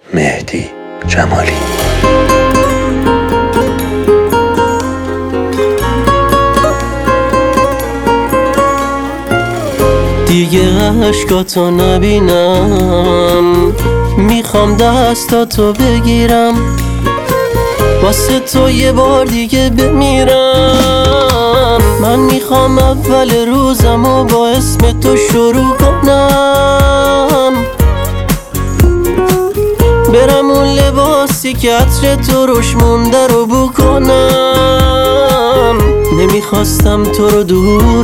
مهدی جمالی. دیگه عشقاتو نبینم، میخوام دستاتو بگیرم، واسه تو یه بار دیگه بمیرم. من میخوام اول روزمو با اسم تو شروع کنم، برم اون لباسی که عطر تو روش مونده رو بو کنم. نمیخواستم تو رو دور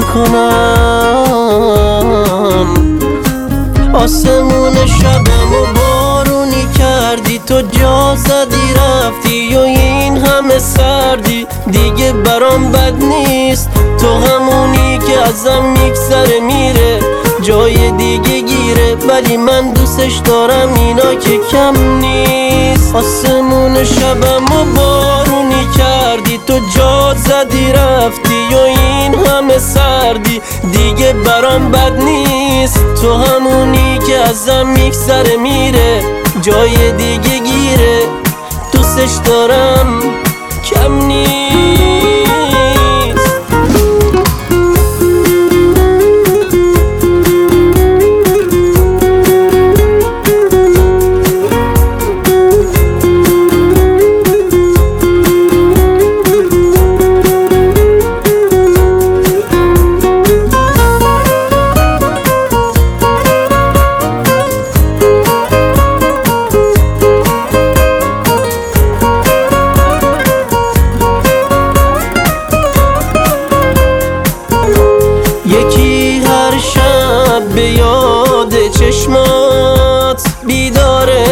کنم، آسمون شبمو بارونی کردی، تو جا زدی رفتی و این همه سردی. دیگه برام بد نیست، تو همونی که ازم میگذره میره جای دیگه گیره، ولی من دوستش دارم اینا که کم نیست. آسمون شبمو بارونی کردی، تو جا زدی رفتی و این همه سردی. دیگه برام بد نیست، تو همونی که ازم میگذره میره جای دیگه گیره، دوستش دارم کم نیست. یکی هر شب به یاد چشمات بیداره،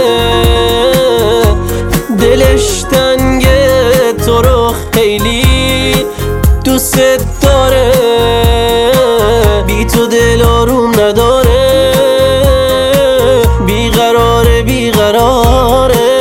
دلش تنگه تو رو خیلی دوست داره، بی تو دل آروم نداره، بیقراره بیقراره.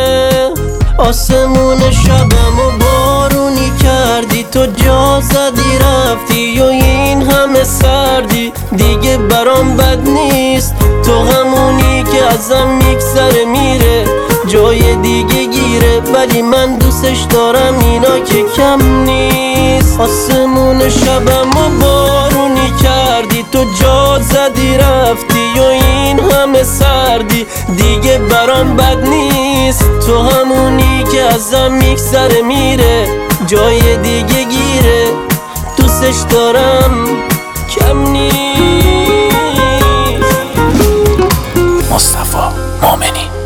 آسمون شبمو بارونی کردی، تو جا زدی رفتی و این همه سردی. دیگه برام بد نیست، تو همونی که ازم میگذره میره جای دیگه گیره، ولی من دوستش دارم اینا که کم نیست. آسمون شبمو بارونی کردی، تو جا زدی رفتی و این همه سردی. دیگه برام بد نیست، تو همونی که ازم میگذره میره جای دیگه گیره، دوستش دارم کم نیست. مصطفی مومنی.